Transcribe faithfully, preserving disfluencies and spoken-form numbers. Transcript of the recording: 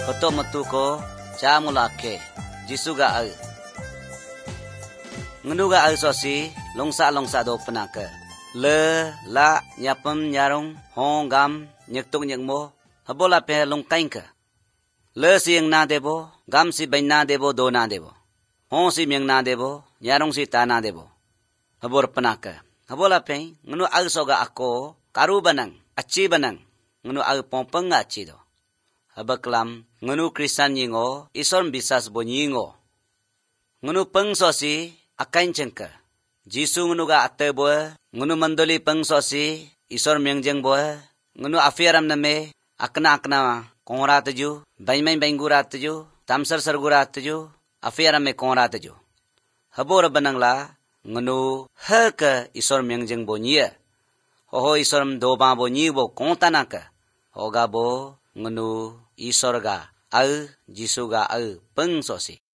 Betul metu ko camulake Jisu ga au. Ngenu ga au sosi longsa longsa do penaka. Le la nyapam nyarong hong gam nyektuk nyekmo habola pe long kainka. Le si yang na debo gam si bain na debo do na debo. Hong si miang na debo nyarong si ta na debo. Habor penaka. Habola pe ngenu au soga ako karu banang aci banang ngenu au pompeng aci do. Habaklam ngenu Kristian yingo ison bisas bo nyingo. Ngenu peng sosi akain cengka. Jisu ngenu ga ate bo ngenu mandoli peng sosi isor mengjeng bo ngenu afiaram name akna akna kongra tuju bain bain gura tuju tamsar sar gura tuju afiaram me kongra tuju. Habor banangla ngenu haka isor mengjeng bo nyia. Hoho isor doba bo nyi bo kontanaka. Hoga bo ngenu isor ga au Jisu ga au peng sosi.